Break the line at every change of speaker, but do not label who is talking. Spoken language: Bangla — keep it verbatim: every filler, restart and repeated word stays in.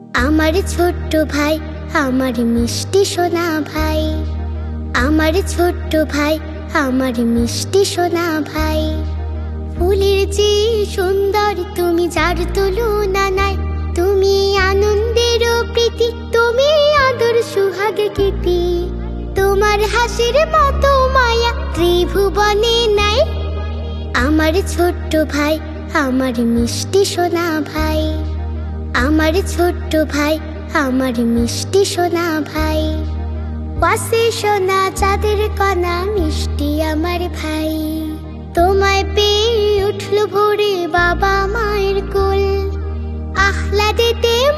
আমার ছোট্ট ভাই, আমার মিষ্টি সোনা ভাই, আমার ছোট্ট ভাই, আমার মিষ্টি সোনা ভাই। ফুলের যে সুন্দর তুমি, যার তুলনা নাই, তুমি আনন্দের প্রীতি, তুমি আদর সুহাগ গীতি। তোমার হাসির মতো মায়া ত্রিভুবনে নাই। আমার ছোট্ট ভাই, আমার মিষ্টি সোনা ভাই, আমার ছোট্ট ভাই, আমার মিষ্টি সোনা ভাই। পাশে সোনা চাঁদের কণা, মিষ্টি আমার ভাই। তোমায় পেয়ে উঠল ভোরে বাবা মায়ের কোল, আহ্লাদেতে